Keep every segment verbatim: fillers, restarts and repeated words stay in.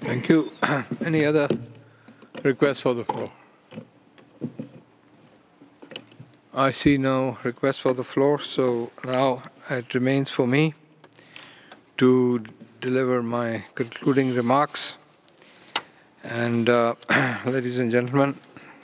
Thank you. Any other requests for the floor? I see no request for the floor, so now it remains for me to deliver my concluding remarks. And uh, ladies and gentlemen,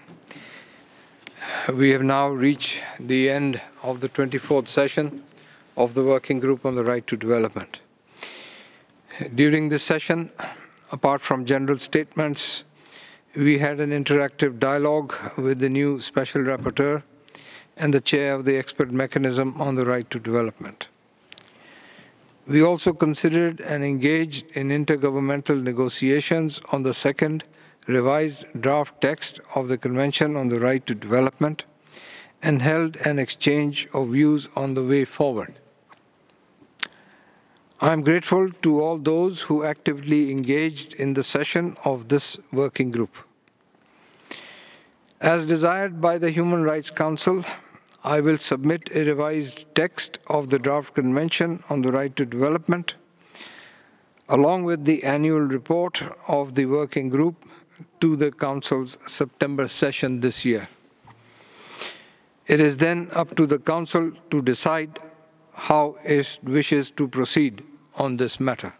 we have now reached the end of the twenty-fourth session of the Working Group on the Right to Development. During this session, apart from general statements, we had an interactive dialogue with the new Special Rapporteur and the chair of the expert mechanism on the right to development. We also considered and engaged in intergovernmental negotiations on the second revised draft text of the Convention on the Right to Development and held an exchange of views on the way forward. I am grateful to all those who actively engaged in the session of this working group. As desired by the Human Rights Council, I will submit a revised text of the draft Convention on the Right to Development, along with the annual report of the working group to the Council's September session this year. It is then up to the Council to decide how it wishes to proceed on this matter.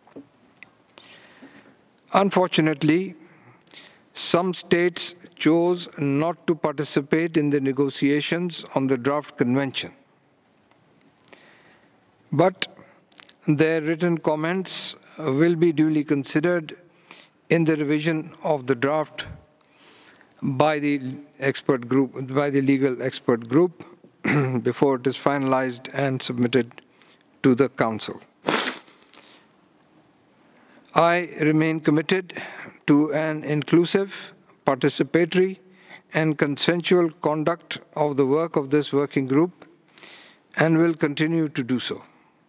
Unfortunately, some states chose not to participate in the negotiations on the draft convention. But their written comments will be duly considered in the revision of the draft by the expert group, by the legal expert group before it is finalized and submitted to the Council. I remain committed to an inclusive, participatory, and consensual conduct of the work of this working group and will continue to do so.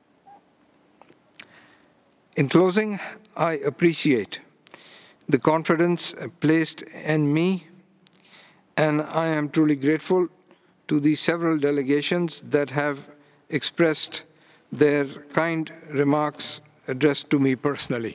In closing, I appreciate the confidence placed in me, and I am truly grateful to the several delegations that have expressed their kind remarks addressed to me personally.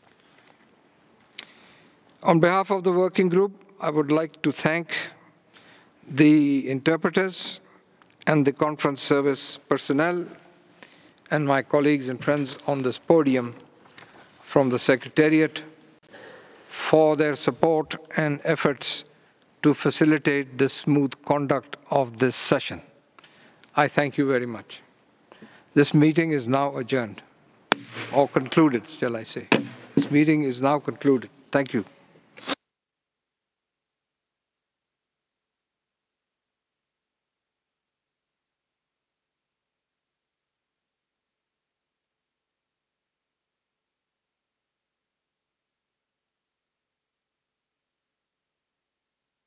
On behalf of the working group, I would like to thank the interpreters and the conference service personnel and my colleagues and friends on this podium from the Secretariat for their support and efforts to facilitate the smooth conduct of this session. I thank you very much. This meeting is now adjourned, or concluded, shall I say. This meeting is now concluded. Thank you.